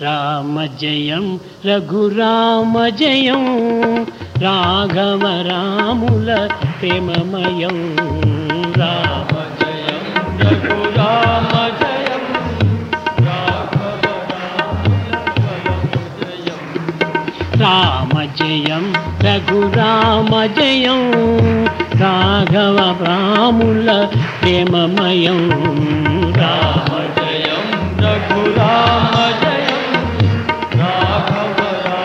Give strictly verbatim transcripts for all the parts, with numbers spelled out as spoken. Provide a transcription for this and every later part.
राम जयं रघुराम जयं राघव रामुल प्रेममयं राम जयं रघुराम जयं राघव राम जयं रघुराम जयं राघव रामुल प्रेममयं राम जयं रघुराम जयं राघव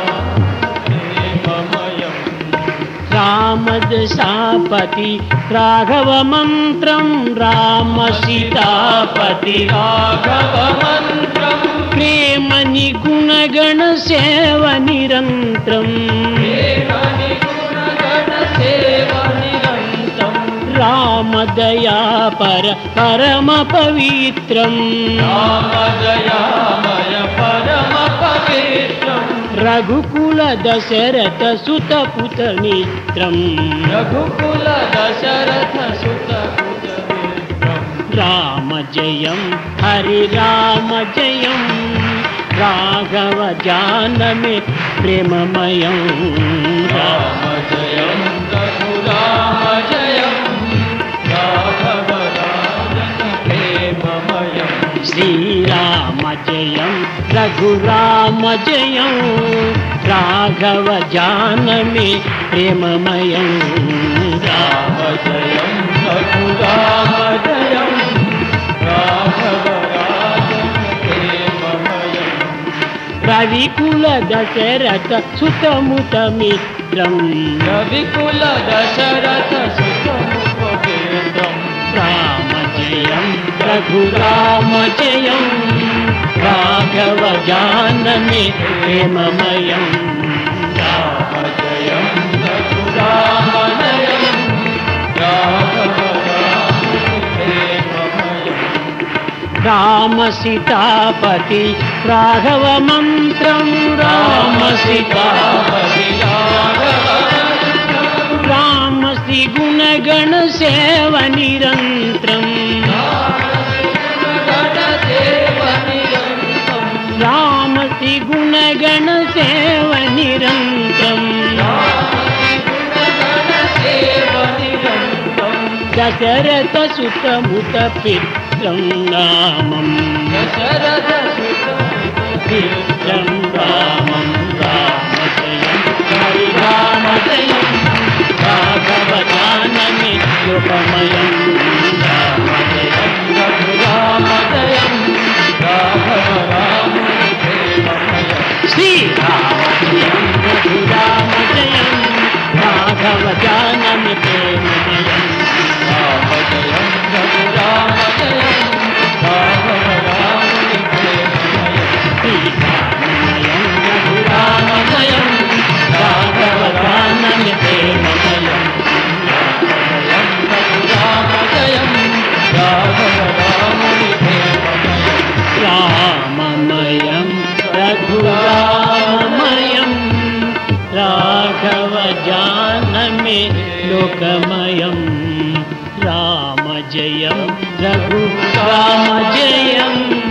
प्रेममयं रामदशापति राघव मन्त्रं राम सीतापति राघव मन्त्रं प्रेम निगुणगण सेव निरन्त्रम् राम दयापर परम पवित्रम् राम दयामय परम पवित्रम् रघुकुल दशरथ सुत पुत नेत्रम् रघुकुल दशरथ सुत पुत नेत्रम् राम जयं हरि राम जयं राघव जानमे प्रेममयं राम जयं रघुराम जयं राघव प्रेममयं श्रीराम जयं रघुराम जयं राघव जानमे प्रेममयं राम जयं रघुराम जयं राघव प्रेममयं रविकुल दशरथ सुतमुत मित्रम् रविकुल दशरथ सुतमुपवेत्रम् राम जयं रघुराम जयं राघव जानमे प्रेममयं राम जयं रघुराम जयं राघव प्रेममयं राम सीतापति राघव मन्त्रं राम सीतापति राम श्री गुणगण सेव निरन्त्रम् राम श्री गुणगण सेव निरन्त्रम् दशरथ सुत मुत पित्रं रामं दशरथ सुत पित्रं रामं राम जयं हरि राम जयं राघव जानमे प्रेममयं राम जयं रघुराम जयं राघव राम प्रेममयं श्रीराम जयं रघुराम जयं राघव जानमे प्रेममयं राम जयं रघुराम जयं राघव राम प्रेममयं श्रीराम जयं रघुराम जयं राघव जानमे प्रेममयं राम जयं राघव राम प्रेममयं राममयं रघुरामयं राघव जानमे लोकमयं राम जयं रघुराम जयं